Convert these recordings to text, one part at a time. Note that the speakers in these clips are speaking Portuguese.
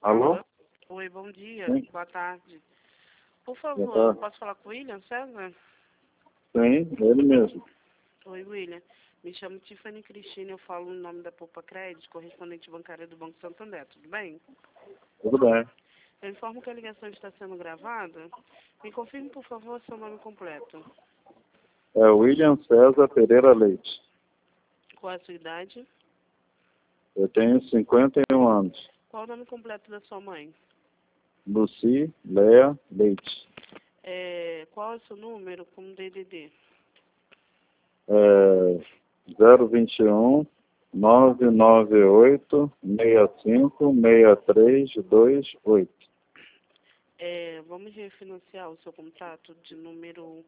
Alô? Oi, bom dia. Sim. Boa tarde. Por Boa favor, tarde. posso falar com o William César? Sim, ele mesmo. Oi, William. Me chamo Tiffany Cristina, eu falo no nome da Poupa Crédito, correspondente bancária do Banco Santander, tudo bem? Tudo bem. Eu informo que a ligação está sendo gravada. Me confirme, por favor, seu nome completo. É William César Pereira Leite. Qual é a sua idade? Eu tenho 51 anos. Qual o nome completo da sua mãe? Luci Lea Leite. Qual é o seu número como DDD? 021 998 65 6328. Vamos refinanciar o seu contrato de número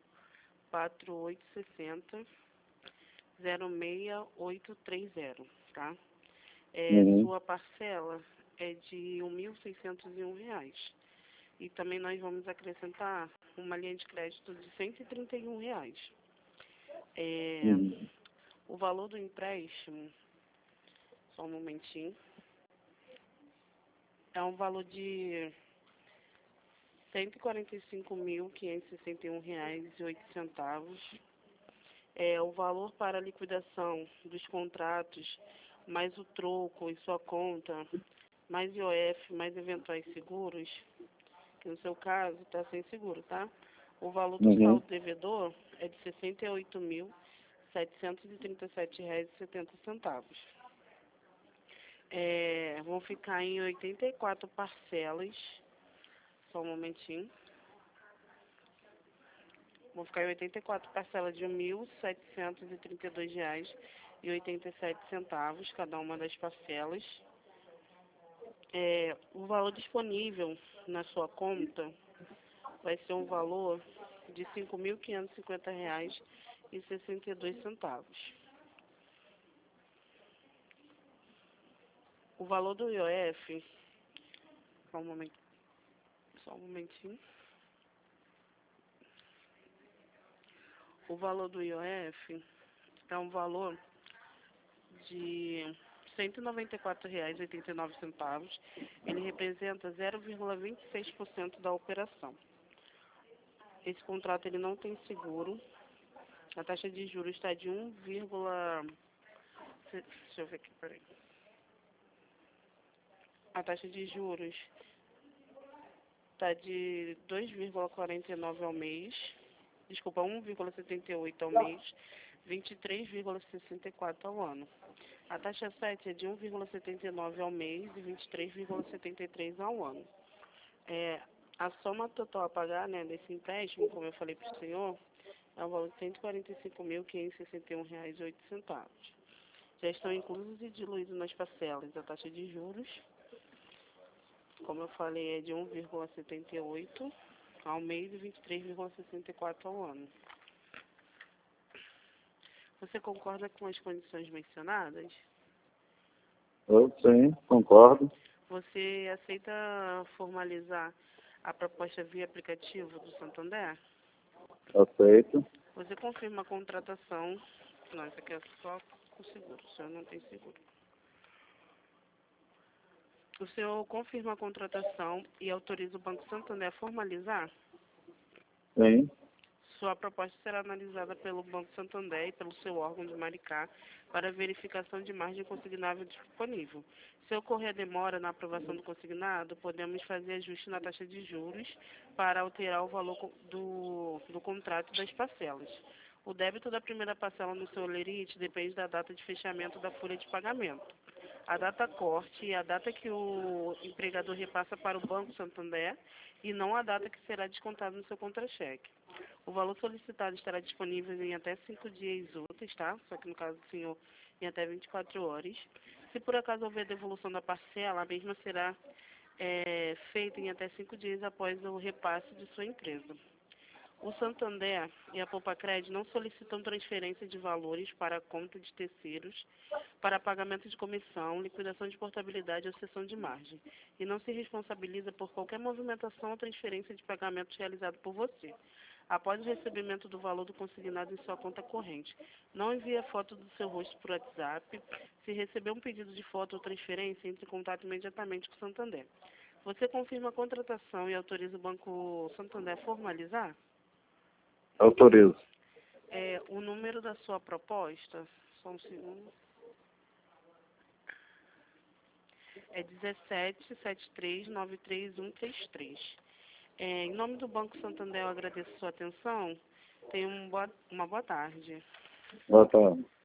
4860 06830, tá? Uhum. Sua parcela é de R$ 1.601. E também nós vamos acrescentar uma linha de crédito de R$ 131. Uhum. O valor do empréstimo, só um momentinho, é um valor de R$ 145.561,08. O valor para a liquidação dos contratos, mais o troco em sua conta, mais IOF, mais eventuais seguros, que no seu caso está sem seguro, tá? O valor do Uhum. saldo devedor é de R$ 68.737,70. Vão ficar em 84 parcelas, só um momentinho. Vão ficar em 84 parcelas de R$ 1.732,87, cada uma das parcelas. O valor disponível na sua conta vai ser um valor de R$ 5.550,62. O valor do IOF, só um momentinho. O valor do IOF é um valor de R$ 194,89. Ele representa 0,26% da operação. Esse contrato ele não tem seguro. A taxa de juros está de 1, deixa eu ver aqui, peraí. A taxa de juros está de 2,49 ao mês. Desculpa, 1,78 ao mês, 23,64 ao ano. A taxa 7 é de 1,79 ao mês e 23,73 ao ano. A soma total a pagar, né, desse empréstimo, como eu falei para o senhor, é o valor de R$ 145.561,08. Já estão inclusos e diluídos nas parcelas a taxa de juros, como eu falei, é de 1,78 ao mês e 23,64 ao ano. Você concorda com as condições mencionadas? Eu sim, concordo. Você aceita formalizar a proposta via aplicativo do Santander? Aceito. Você confirma a contratação. Não, isso aqui é só com seguro, o senhor não tem seguro. O senhor confirma a contratação e autoriza o Banco Santander a formalizar? Sim. Sua proposta será analisada pelo Banco Santander e pelo seu órgão de Maricá para verificação de margem consignável disponível. Se ocorrer demora na aprovação do consignado, podemos fazer ajuste na taxa de juros para alterar o valor do contrato das parcelas. O débito da primeira parcela no seu lerite depende da data de fechamento da folha de pagamento. A data corte é a data que o empregador repassa para o Banco Santander e não a data que será descontada no seu contra-cheque. O valor solicitado estará disponível em até 5 dias úteis, tá? Só que no caso do senhor, em até 24 horas. Se por acaso houver devolução da parcela, a mesma será feita em até 5 dias após o repasse de sua empresa. O Santander e a Poupa Crédito não solicitam transferência de valores para a conta de terceiros para pagamento de comissão, liquidação de portabilidade ou cessão de margem, e não se responsabiliza por qualquer movimentação ou transferência de pagamentos realizado por você. Após o recebimento do valor do consignado em sua conta corrente, não envie a foto do seu rosto por WhatsApp. Se receber um pedido de foto ou transferência, entre em contato imediatamente com o Santander. Você confirma a contratação e autoriza o Banco Santander a formalizar? Autorizo. O número da sua proposta, só um segundo, é 1773933133. Em nome do Banco Santander, eu agradeço a sua atenção. Tenha uma boa tarde. Boa tarde.